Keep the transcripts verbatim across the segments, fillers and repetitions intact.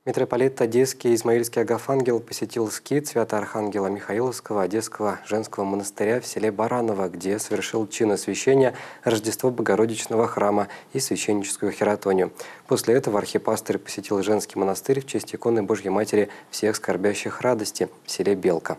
Митрополит Одесский Измаильский Агафангел посетил скит Свято-Архангела Михаиловского Одесского женского монастыря в селе Бараново, где совершил чин освящения Рождества Богородичного храма и священническую хератонию. После этого архипастырь посетил женский монастырь в честь иконы Божьей Матери всех скорбящих радости в селе Белка.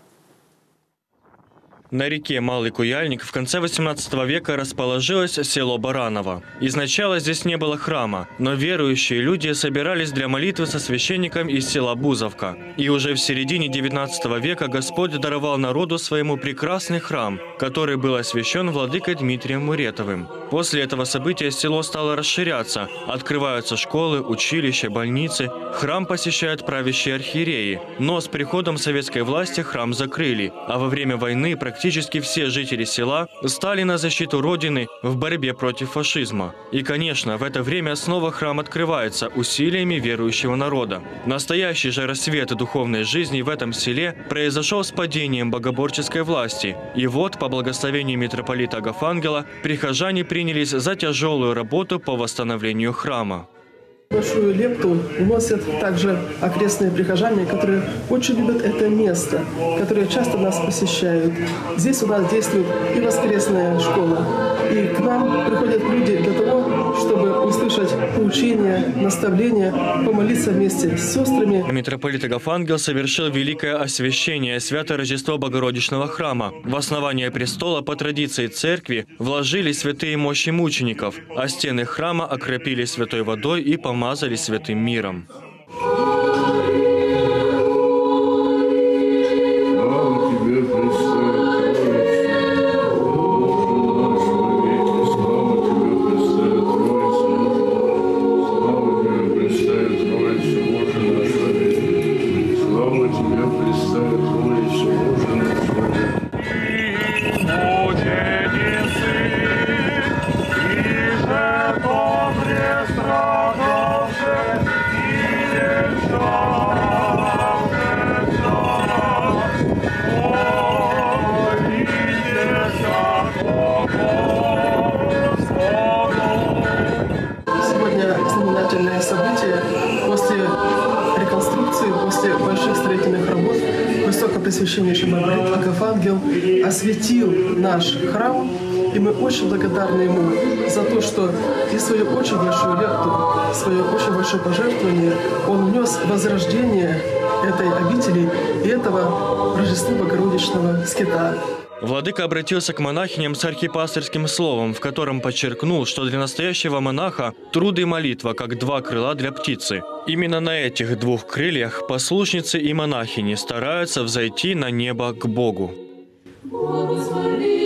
На реке Малый Куяльник в конце восемнадцатого века расположилось село Бараново. Изначально здесь не было храма, но верующие люди собирались для молитвы со священником из села Бузовка. И уже в середине девятнадцатого века Господь даровал народу своему прекрасный храм, который был освящен владыкой Дмитрием Муретовым. После этого события село стало расширяться. Открываются школы, училища, больницы. Храм посещают правящие архиереи. Но с приходом советской власти храм закрыли, а во время войны практически Практически все жители села стали на защиту Родины в борьбе против фашизма. И, конечно, в это время снова храм открывается усилиями верующего народа. Настоящий же рассвет духовной жизни в этом селе произошел с падением богоборческой власти. И вот, по благословению митрополита Агафангела, прихожане принялись за тяжелую работу по восстановлению храма. Большую лепту вносят также окрестные прихожане, которые очень любят это место, которые часто нас посещают. Здесь у нас действует и воскресная школа. И к нам приходят люди для того, чтобы услышать поучения, наставления, помолиться вместе с сестрами. Митрополит Агафангел совершил великое освящение Свято-Рождества Богородичного храма. В основание престола по традиции церкви вложили святые мощи мучеников, а стены храма окропили святой водой и помазали святым миром. Знаменательное событие. После реконструкции, после больших строительных работ Высокопресвященнейший митрополит Агафангел осветил наш храм, и мы очень благодарны ему за то, что и свою очень большую лепту, свое очень большое пожертвование он внес в возрождение этой обители и этого Рождества Богородичного скита. Владыка обратился к монахиням с архипастырским словом, в котором подчеркнул, что для настоящего монаха труд и молитва, как два крыла для птицы. Именно на этих двух крыльях послушницы и монахини стараются взойти на небо к Богу. Благослови!